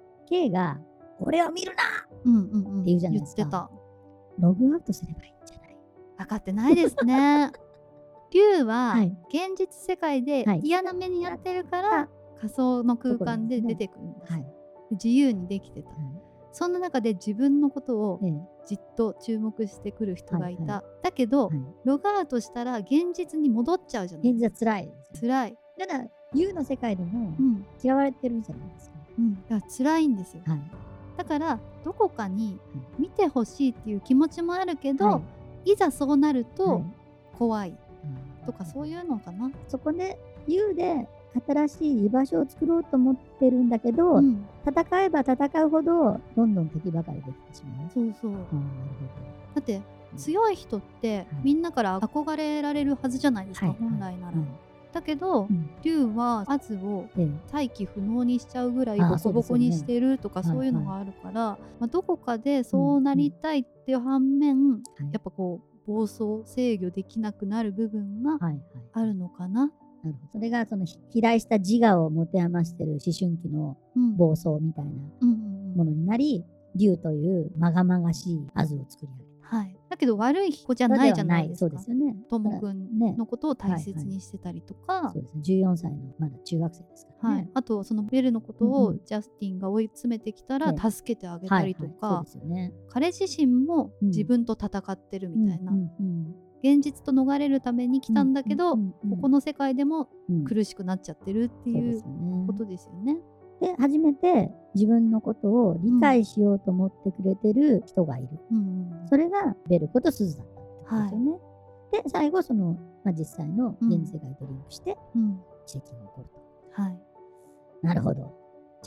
、K が俺を見るな、うんうんうん、って言うじゃないですか。言ってた。ログアウトすればいいんじゃない。 分かってないですね龍は現実世界で嫌な目にやってるから、はい、仮想の空間で出てくるんです、はい、自由にできてた、はい、そんな中で自分のことをじっと注目してくる人がいた、はいはい、だけど、はい、ログアウトしたら現実に戻っちゃうじゃないですか。 現実は辛いですよ。 辛い。 だから龍の世界でも嫌われてるじゃないですか、 うん、だから辛いんですよ、はい、だからどこかに見てほしいっていう気持ちもあるけど、はい、いざそうなると怖いとか、そういうのかな。 そこで龍で新しい居場所を作ろうと思ってるんだけど、うん、戦えば戦うほどどんどん敵ばかりできてしまう。 そうそう、うん、だって強い人ってみんなから憧れられるはずじゃないですか、はい、本来なら、はいはい、だけど龍、うん、はアズを再起不能にしちゃうぐらいボコボコにしてるとか、そういうのがあるから、まあ、どこかでそうなりたいっていう反面、うん、やっぱこう暴走制御できなくなる部分があるのかな、はいはい、 なるほど。それがその飛来した自我を持て余してる思春期の暴走みたいなものになり、龍、うんうん、というまがまがしいアズを作り上げる、 はい、だけど悪い子じゃないじゃないですか。 そうですよね。 ともくんのことを大切にしてたりとか、はいはい、 そうですね、じゅうよんさいのまだ中学生ですからね、はい、 あとそのベルのことをジャスティンが追い詰めてきたら助けてあげたりとか、彼自身も自分と戦ってるみたいな、うんうんうんうん、現実と逃れるために来たんだけど、うんうんうん、ここの世界でも苦しくなっちゃってるっていうことですよね。 で初めて自分のことを理解しようと思ってくれてる人がいる、うんうん、それがベルコとスズだったってことですよね、はい、で最後その、まあ、実際の現実世界とリンクして奇跡が起こると、はい、なるほど。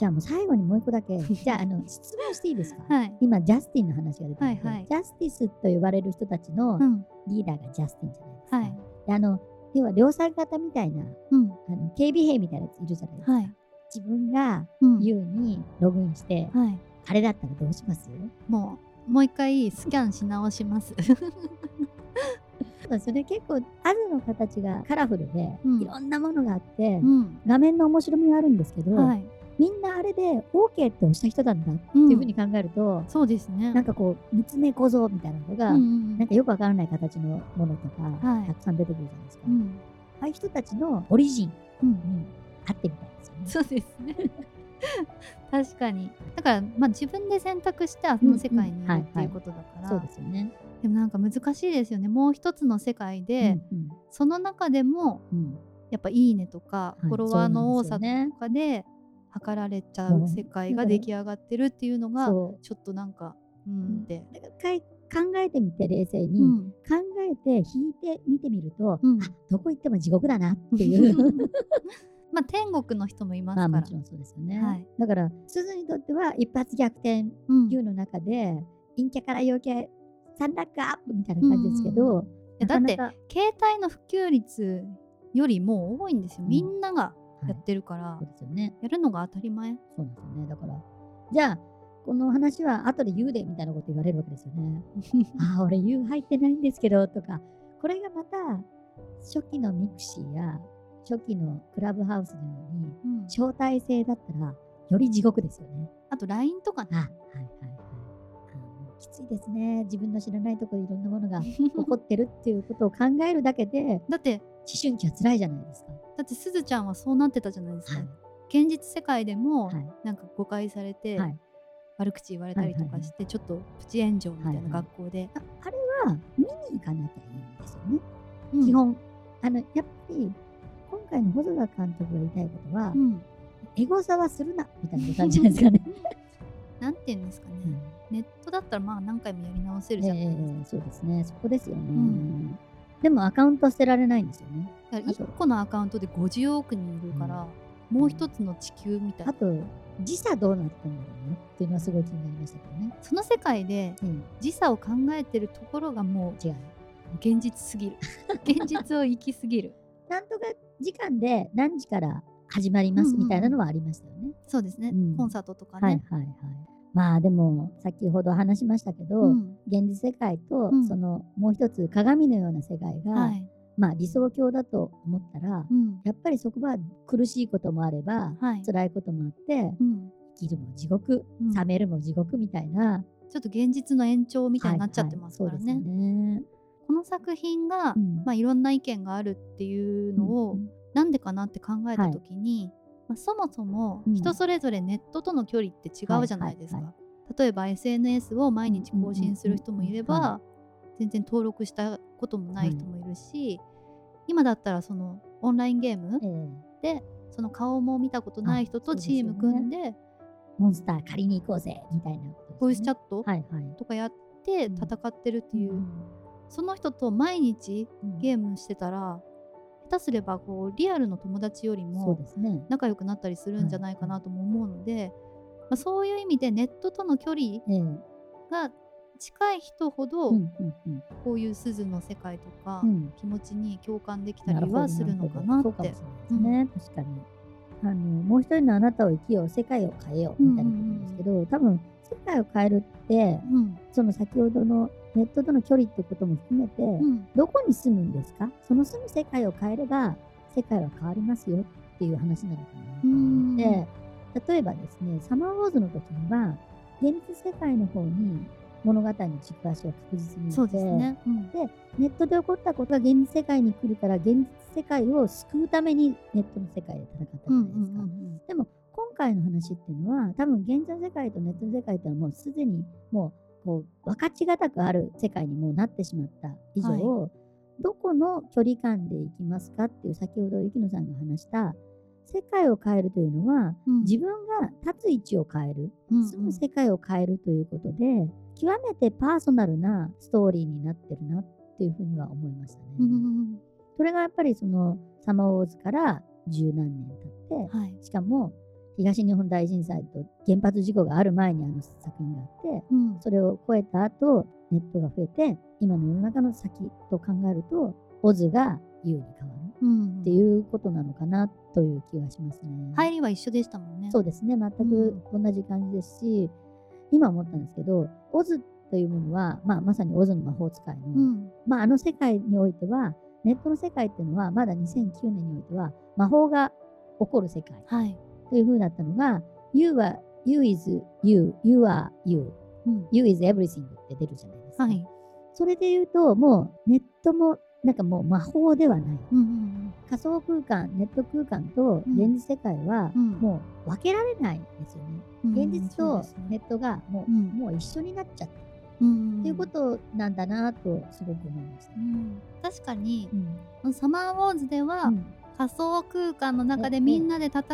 じゃあもう最後にもう一個だけじゃああの質問していいですか、 はい、 今ジャスティンの話が出てきて、 はいはい、 ジャスティスと呼ばれる人たちのリーダーがジャスティンじゃないですか、 はい、 であの要は量産型みたいな、うん、あの警備兵みたいなやついるじゃないですか、はい、自分が言うにログインして、うん、はい、あれだったらどうします？ もうもう一回スキャンし直しますそれ結構アズの形がカラフルで、うん、いろんなものがあって、うん、画面の面白みはあるんですけど、はい、みんなあれで オーケー って押した人なんだっていうふうに考えると、うん、 そうですね、 なんかこう三つ目小僧みたいなのが、うんうん、なんかよくわからない形のものとか、はい、たくさん出てくるじゃないですか、うん、ああいう人たちのオリジンに会ってみたいですよね、 そうですね確かにだから、まあ、自分で選択してあの世界にいるっていうことだから、 そうですよね。 でもなんか難しいですよね。もう一つの世界で、うんうん、その中でも、うん、やっぱいいねとか、はい、フォロワーの多さとかで測られちゃう世界が出来上がってるっていうのがちょっとなんかうんって、 だから考えてみて冷静に、うん、考えて引いて見てみると、うん、あどこ行っても地獄だなっていうまあ天国の人もいますから、 まあ、もちろんそうですよね、はい、だからすずにとっては一発逆転いうの中で、うん、陰キャから陽キャさんランクアップみたいな感じですけど、うん、 なかなかだって携帯の普及率よりも多いんですよ、うん、みんながやってるから、はい、そうですよね、やるのが当たり前。 そうなんですよね。だからじゃあこの話は後で言うでみたいなこと言われるわけですよねああ俺言う入ってないんですけどとか、これがまた初期のミクシーや初期のクラブハウスのように、うん、招待制だったらより地獄ですよね。 あと ライン とかね、あ、はいはいはい、きついですね。自分の知らないところでいろんなものが起こってるっていうことを考えるだけでだって思春期は辛いじゃないですか。 だってすずちゃんはそうなってたじゃないですか、はい、現実世界でもなんか誤解されて、はい、悪口言われたりとかして、はいはいはい、ちょっとプチ炎上みたいな学校で、はいはい、 あ, あれは見に行かなきゃいいんですよね、うん、基本あのやっぱり今回の細田監督が言いたいことは、うん、エゴサはするなみたいな感じじゃないですかねなんて言うんですかね、うん、ネットだったらまあ何回もやり直せるじゃないですか、えー、 そうですね、そこですよね、うん、でもアカウント捨てられないんですよね。 だからいっこのアカウントでごじゅうおくにんいるから、うん、もう一つの地球みたいな。 あと時差どうなってんだろうなっていうのはすごい気になりましたけどね。 その世界で時差を考えてるところがもう違う、現実すぎる現実を生きすぎるなんとか時間で何時から始まりますみたいなのはありましたよね、うんうんうん、 そうですね、うん、コンサートとかね、はいはいはい、 まあでも先ほど話しましたけど、うん、現実世界と、うん、そのもう一つ鏡のような世界が、はい、まあ理想郷だと思ったら、うん、やっぱりそこは苦しいこともあれば、はい、辛いこともあって、うん、生きるも地獄、うん、冷めるも地獄みたいな、 ちょっと現実の延長みたいになっちゃってますからね、はいはい、そうですね。この作品が、うんまあ、いろんな意見があるっていうのを、うん、なんでかなって考えた時に、はいまあ、そもそも人それぞれネットとの距離って違うじゃないですか、はいはいはい、例えば エスエヌエス を毎日更新する人もいれば、全然登録したこともない人もいるし、はい、今だったらそのオンラインゲームでその顔も見たことない人とチーム組んで、ね、 モンスター借りに行こうぜみたいなことですね、 ボイスチャットとかやって戦ってるっていう、うん、その人と毎日ゲームしてたら、うん、下手すればこうリアルの友達よりも仲良くなったりするんじゃないかなとも思うので、はいはい、まあ、そういう意味でネットとの距離が近い人ほどこういう鈴の世界とか気持ちに共感できたりはするのかなって。そうかもしれないですね、 うん、確かにあのもう一人のあなたを生きよう、世界を変えようみたいなことなんですけど、うんうんうん、多分世界を変えるって、うん、その先ほどのネットとの距離ってことも含めて、うん、どこに住むんですか、その住む世界を変えれば世界は変わりますよっていう話なのかなと思って、例えばですね、サマーウォーズの時には現実世界の方に物語の軸足を確実にして、ねうん、でネットで起こったことが現実世界に来るから、現実世界を救うためにネットの世界で戦ったじゃないですか、うんうんうんうん、でも今回の話っていうのは多分現実世界とネットの世界っていうのはもうすでにもうこう分かちがたくある世界にもうなってしまった以上、はい、どこの距離感でいきますかっていう、先ほど雪乃さんが話した世界を変えるというのは、うん、自分が立つ位置を変える、うんうん、住む世界を変えるということで極めてパーソナルなストーリーになってるなっていうふうには思いましたね、うん、それがやっぱりそのサマーウォーズから十何年経って、はい、しかも東日本大震災と原発事故がある前にあの作品があって、 うん、 それを超えた後ネットが増えて今の世の中の先と考えるとオズがユーに変わる、うん、っていうことなのかなという気がしますね。 入りは一緒でしたもんね。 そうですね、全く同じ感じですし、うん、今思ったんですけどオズというものは、まあ、まさにオズの魔法使いの、うん、まあ、あの世界においてはネットの世界っていうのはまだにせんきゅうねんにおいては魔法が起こる世界、はい、という風だったのが You は You is you, You are you、うん、You is everything って出るじゃないですか、はい、それで言うともうネットもなんかもう魔法ではない、うんうんうん、仮想空間ネット空間と現実世界はもう分けられないんですよね、うん、現実とネットがもう、うん、もう一緒になっちゃった、うん、っていうことなんだなとすごく思いました、うん、 確かに、うん、サマーウォーズでは、うん、仮想空間の中でみんなで戦って、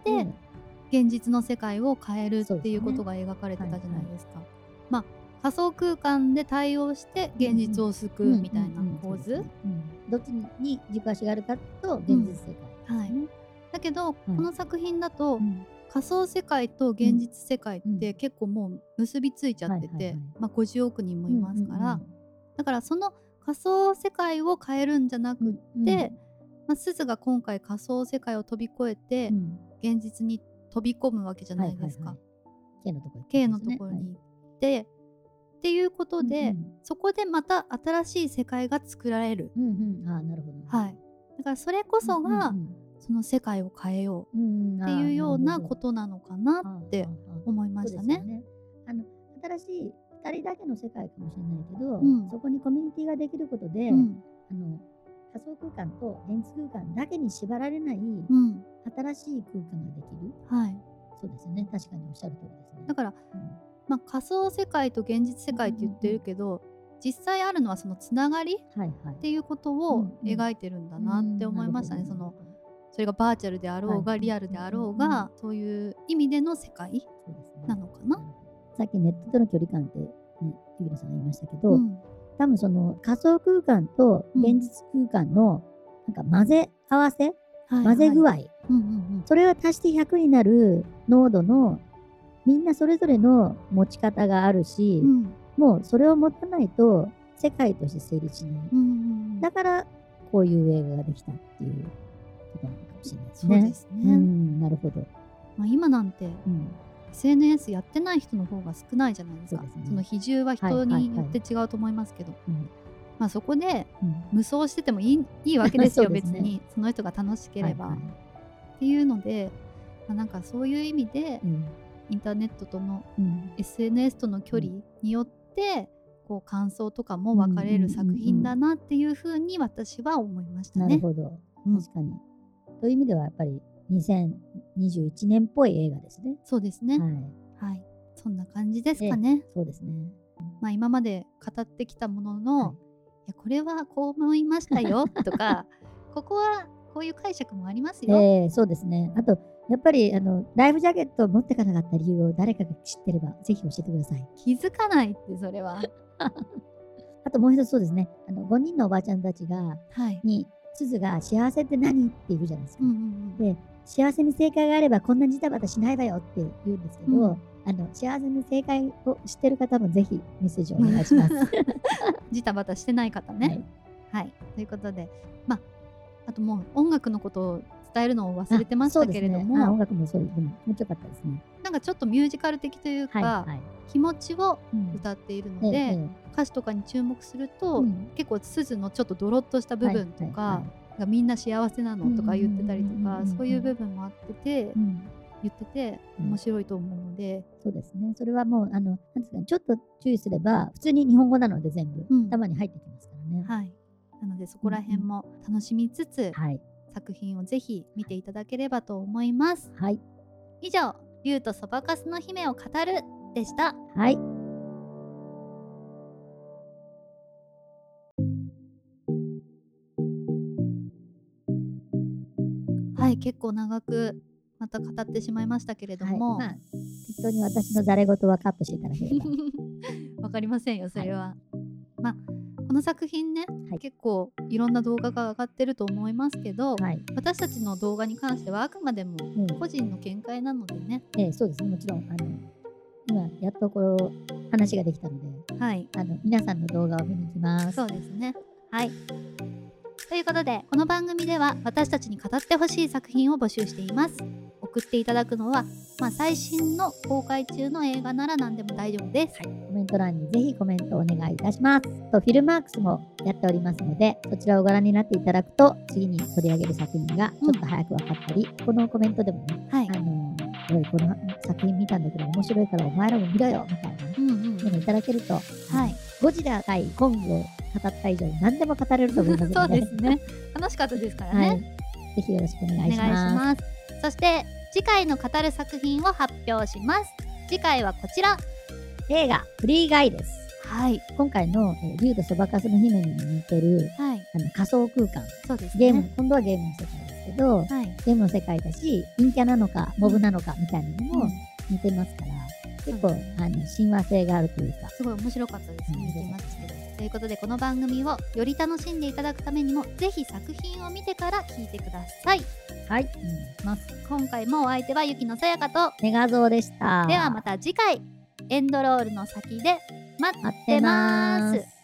うん、現実の世界を変えるっていうことが描かれてたじゃないですか。まあ仮想空間で対応して現実を救うみたいな構図。 どっちに軸足があるかと現実世界、 はい、だけど、はい、この作品だと、うん、仮想世界と現実世界って結構もう結びついちゃってて、まあごじゅうおくにんもいますから、だからその仮想世界を変えるんじゃなくって、うんうんまあ、すずが今回仮想世界を飛び越えて、うん、現実に飛び込むわけじゃないですか。K のところに行って、はい、っていうことで、うんうん、そこでまた新しい世界が作られる。 うんうん、あ、なるほど、 はい。だからそれこそが、うんうん、その世界を変えようっていうようなことなのかなって思いましたね。 ねあの新しいふたりだけの世界かもしれないけど、うん、そこにコミュニティができることで、うん、あの仮想空間と現実空間だけに縛られない、うん、新しい空間ができる。はい。そうですね。確かにおっしゃる通りですね。 だから、うんまあ、仮想世界と現実世界って言ってるけど、うんうん、実際あるのはそのつながり、はいはい、っていうことを描いてるんだなって思いましたね。そのそれがバーチャルであろうが、はい、リアルであろうが、うんうん、そういう意味での世界なのかな。 ね、さっきネットとの距離感ってね、ゆぎらさんが言いましたけど、うん、多分その仮想空間と現実空間のなんか混ぜ合わせ、うん、混ぜ具合、はいはいうんうんうん、それを足してひゃくになる濃度のみんなそれぞれの持ち方があるし、うん、もうそれを持たないと世界として成立しない、うんうん、だからこういう映画ができたっていうことなのかもしれないですね。 そうですね、 うん、なるほど、 まあ、今なんて、うん、エスエヌエス やってない人の方が少ないじゃないですか。 そ, です、ね、その比重は人によって違うと思いますけど、はいはいはいまあ、そこで無双しててもい い, いいわけですよ、別にその人が楽しければ、はいはい、っていうので、まあ、なんかそういう意味で、うんインターネットとの、うん、エスエヌエス との距離によって、うん、こう感想とかも分かれる作品だなっていうふうに私は思いましたね。 なるほど、うん、確かに。という意味ではやっぱりにせんにじゅういちねんっぽい映画ですね。 そうですね。はい、はい、そんな感じですかね。 そうですね。 まあ今まで語ってきたものの、はい、いやこれはこう思いましたよとかここはこういう解釈もありますよ。 えー、そうですね。あとやっぱりあのライフジャケットを持ってかなかった理由を誰かが知ってればぜひ教えてください。 気づかないってそれはあともう一つそうですね、あのごにんのおばあちゃんたちが、はい、にすずが幸せって何って言うじゃないですか、うんうんうん、で幸せに正解があればこんなジタバタしないわよって言うんですけど、うん、あの幸せに正解を知ってる方もぜひメッセージをお願いしますジタバタしてない方ね、はい、はい、ということで、まああともう音楽のことを伝えるのを忘れてましたけれども、 ね、音楽もそうでも気持ちよかったですね。 なんかちょっとミュージカル的というか、はいはい、気持ちを歌っているので、うんええ、歌詞とかに注目すると、うん、結構すずのちょっとドロッとした部分とか、はいはいはい、がみんな幸せなのとか言ってたりとか、そういう部分もあってて、うん、言ってて面白いと思うので、 うん、そうですね。それはもうあのなんですかね、ちょっと注意すれば普通に日本語なので全部、うん、頭に入ってきますからね。 はい。なのでそこら辺も楽しみつつ、うんはい、作品をぜひ見ていただければと思います。はい。以上、竜とそばかすの姫を語るでした。はい。はい、結構長くまた語ってしまいましたけれども、はいまあ、 適当に私のざれ言はカットしていただければ。 わかりませんよ、それは。はい、まあこの作品ね、はい、結構いろんな動画が上がってると思いますけど、はい、私たちの動画に関してはあくまでも個人の見解なのでね、 うん、えー、そうですね、もちろんあの今やっとこの話ができたので、はい、あの皆さんの動画を見に行きます。 そうですね。はい。ということで、この番組では私たちに語ってほしい作品を募集しています。送っていただくのは、まあ、最新の公開中の映画なら何でも大丈夫です。 はい、コメント欄にぜひコメントをお願いいたします。とフィルマークスもやっておりますので、そちらをご覧になっていただくと次に取り上げる作品がちょっと早く分かったり、うん、このコメントでもね、はい、あのおいこの作品見たんだけど面白いからお前らも見ろよみたいな、うんうん、でもいただけると、はい、ゴジラ対コングを語った以上に何でも語れると思いますのでそうですね。楽しかったですからね。はい、ぜひよろしくお願いします。お願いします。 そして次回の語る作品を発表します。次回はこちら、 映画フリーガイです。はい、今回の「竜とそばかすの姫」に似てる、はい、あの仮想空間、そうですね、ゲーム今度はゲームの世界ですけど、はい、ゲームの世界だし陰キャなのかモブなのかみたいなのも似てますから、うん、結構、うん、あの親和性があるというかすごい面白かったですね、うん、見てましたけど。ということでこの番組をより楽しんでいただくためにもぜひ作品を見てから聞いてください。 はい、お願いします。 今回もお相手はゆきのさやかとネガゾーでした。 ではまた次回エンドロールの先で待ってます。